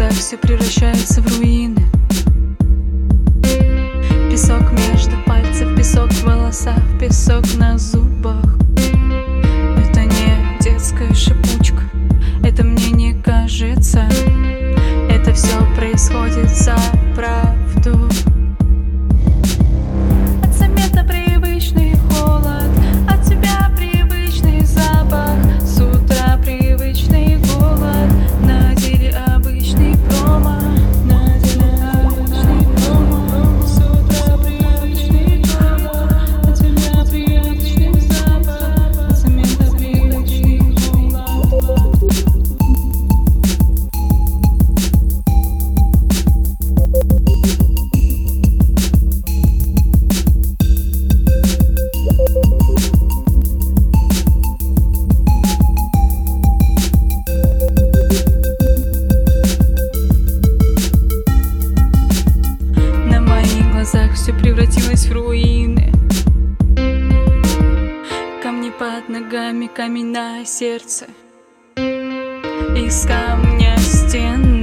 глазах все превращается в руины. Песок между пальцев, песок в волосах, песок на зубах. Это не детская шипучка, это мне не кажется. Это все происходит за правду. От цемента привычный холод, от тебя привычный запах, с утра привычный голод, на деле обычный промо, на деле обычный промо, с утра привычный голод, от тебя привычный запах, от цемента привычный холод. Все превратилось в руины. Камни под ногами, камень на сердце. Из камня стены.